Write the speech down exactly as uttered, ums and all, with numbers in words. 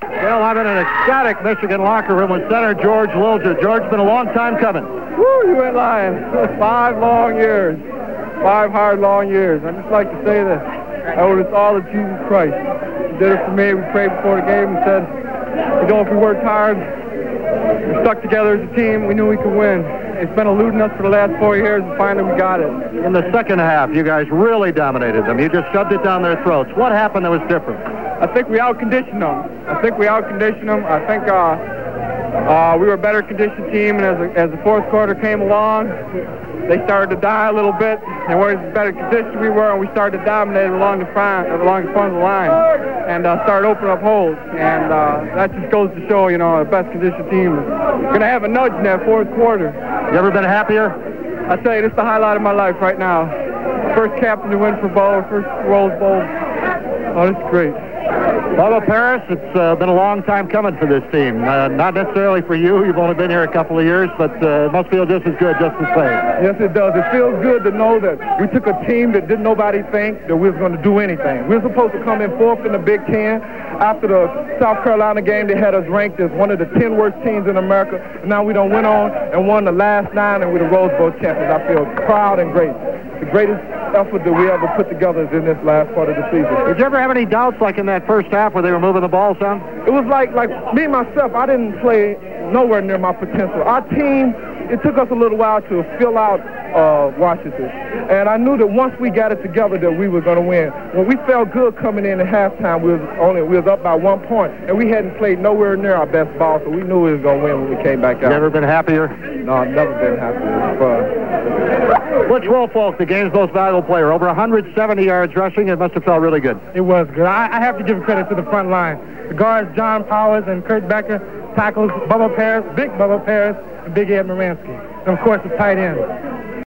Well, I'm in an ecstatic Michigan locker room with center George Wilger. George, it's been a long time coming. Woo, you ain't lying. Five long years. Five hard, long years. I'd just like to say that I owe this all to Jesus Christ. He did it for me. We prayed before the game and said, you know, if we worked hard, we stuck together as a team, we knew we could win. It's been eluding us for the last four years, and finally we got it. In the second half, you guys really dominated them. You just shoved it down their throats. What happened that was different? I think we outconditioned them. I think we outconditioned them. I think uh, uh, we were a better conditioned team, and as, a, as the fourth quarter came along, they started to die a little bit, and whereas the better conditioned we were, and we started to dominate along the front, along the front of the line, and uh, started opening up holes. And uh, that just goes to show, you know, the best conditioned team is going to have a nudge in that fourth quarter. You ever been happier? I tell you, this is the highlight of my life right now. First captain to win for Bowl, first Rose Bowl. Oh, this is great. Bubba Paris, it's uh, been a long time coming for this team. Uh, not necessarily for you. You've only been here a couple of years, but uh, it must feel just as good, just the same. Yes, it does. It feels good to know that we took a team that didn't nobody think that we was going to do anything. We were supposed to come in fourth in the Big Ten. After the South Carolina game, they had us ranked as one of the ten worst teams in America. And now we done went on and won the last nine, and we're the Rose Bowl champions. I feel proud and great. The greatest effort that we ever put together is in this last part of the season. Did you ever have any doubts, like in that first half where they were moving the ball some? It was like, like me myself, I didn't play nowhere near my potential. Our team, it took us a little while to fill out uh, Washington. And I knew that once we got it together that we were going to win. When we felt good coming in at halftime, we was only we was up by one point, and we hadn't played nowhere near our best ball, so we knew we was going to win when we came back out. You ever been happier? No, I've never been happier. It's fun. Butch Woolfolk, the game's most valuable player, over one hundred seventy yards rushing. It must have felt really good. It was good. I, I have to give credit to the front line. The guards, John Powers and Kurt Becker, tackles Bubba Paris, Big Bubba Paris, and Big Ed Moransky. And, of course, the tight end.